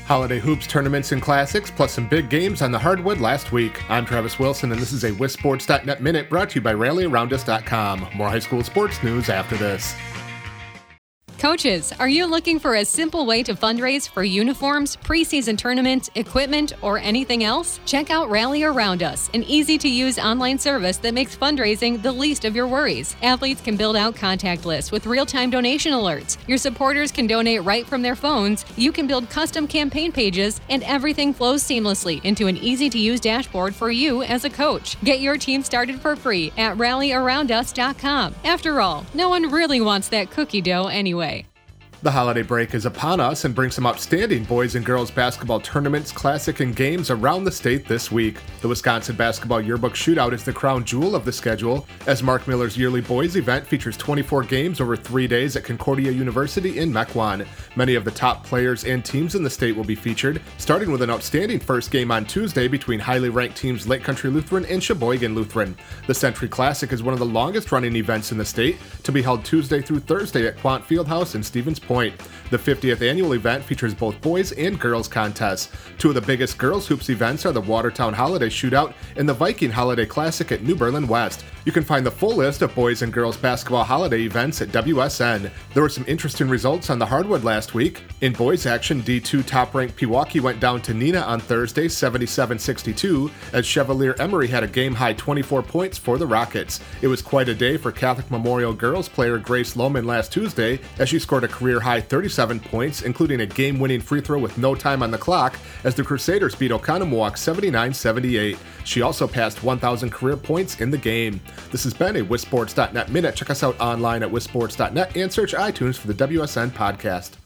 Holiday hoops, tournaments, and classics, plus some big games on the hardwood last week. I'm Travis Wilson, and this is a WisSports.net Minute brought to you by RallyAroundUs.com. More high school sports news after this. Coaches, are you looking for a simple way to fundraise for uniforms, preseason tournaments, equipment, or anything else? Check out Rally Around Us, an easy-to-use online service that makes fundraising the least of your worries. Athletes can build out contact lists with real-time donation alerts. Your supporters can donate right from their phones. You can build custom campaign pages, and everything flows seamlessly into an easy-to-use dashboard for you as a coach. Get your team started for free at RallyAroundUs.com. After all, no one really wants that cookie dough anyway. The holiday break is upon us and brings some outstanding boys and girls basketball tournaments, classic, and games around the state this week. The Wisconsin Basketball Yearbook Shootout is the crown jewel of the schedule, as Mark Miller's yearly boys event features 24 games over 3 days at Concordia University in Mequon. Many of the top players and teams in the state will be featured, starting with an outstanding first game on Tuesday between highly ranked teams Lake Country Lutheran and Sheboygan Lutheran. The Century Classic is one of the longest running events in the state, to be held Tuesday through Thursday at Quant Fieldhouse in Stevens Point. The 50th annual event features both boys and girls contests. Two of the biggest girls hoops events are the Watertown Holiday Shootout and the Viking Holiday Classic at New Berlin West. You can find the full list of boys and girls basketball holiday events at WSN. There were some interesting results on the hardwood last week. In boys action, D2 top-ranked Pewaukee went down to Neenah on Thursday 77-62, as Chevalier Emory had a game-high 24 points for the Rockets. It was quite a day for Catholic Memorial girls player Grace Lohman last Tuesday, as she scored a career-high 37 points, including a game-winning free throw with no time on the clock, as the Crusaders beat Oconomowoc 79-78. She also passed 1,000 career points in the game. This has been a WisSports.net Minute. Check us out online at WisSports.net and search iTunes for the WSN podcast.